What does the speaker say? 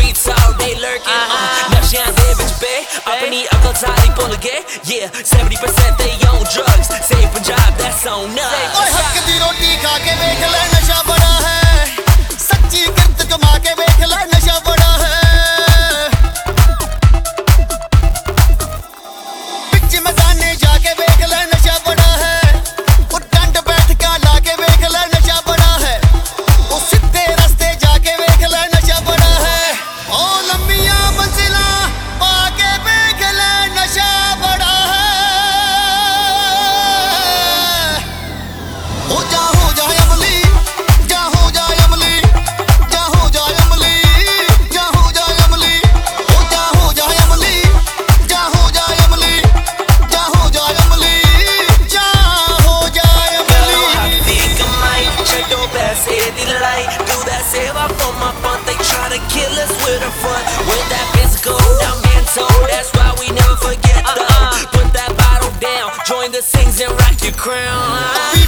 streets all day lurking. ਨਸ਼ਿਆਂ ਦੇ ਵਿੱਚ ਪੇ ਆਪਣੀ ਅਕਲ ਸਾਰੀ ਭੁੱਲ ਗਏ. Yeah, 70% they on drugs. Say Punjab, that's on us. ਓਏ ਹੱਕ ਦੀ ਰੋਟੀ ਖਾ ਕੇ ਵੇਖ ਲੈ ਨਸ਼ਾ ਬੜਾ ਹੈ. ਸੱਚੀ ਕਿਰਤ ਕਮਾ ਕੇ ਵੇਖ ਲੈ ਨਸ਼ਾ ਬੜਾ ਹੈ. ਵਿੱਚ ਮੈਦਾਨੇ ਜਾ ਕੇ ਵੇਖ ਲੈ ਨਸ਼ਾ ਬੜਾ ਹੈ. ਉਹ ਡੰਡ ਬੈਠਕਾਂ ਲਾ ਕੇ ਵੇਖ ਲੈ ਨਸ਼ਾ ਬੜਾ ਹੈ. ਉਹ ਸਿੱਧੇ ਰਸਤੇ ਜਾ ਕੇ ਵੇਖ ਲੈ ਨਸ਼ਾ ਬੜਾ ਹੈ. ਉਹ ਲੰਮੀਆਂ ਮੰਜ਼ਿਲਾਂ ਪਾ ਕੇ ਵੇਖ ਲੈ ਨਸ਼ਾ ਬੜਾ ਹੈ. ਹੋ ਜਾ ਅਮਲੀ, ਜਾ ਹੋ ਜਾ ਅਮਲੀ, ਜਾ ਹੋ ਜਾ ਅਮਲੀ, ਜਾ ਹੋ ਜਾ ਅਮਲੀ, ਹੋ ਜਾ ਅਮਲੀ, ਜਾ ਹੋ ਜਾ ਅਮਲੀ, ਜਾ ਹੋ ਜਾ ਅਮਲੀ, ਜਾ ਹੋ ਜਾ ਅਮਲੀ. ਦੀ ਕਮਾਈ ਛੱਡੋ ਪੈਸੇ ਦੀ ਲੜਾਈ. Do that save up on my fun. They try to kill us with a front. With that physical, I'm being told. That's why we never forget though. Put that bottle down, join the sings and rock your crown.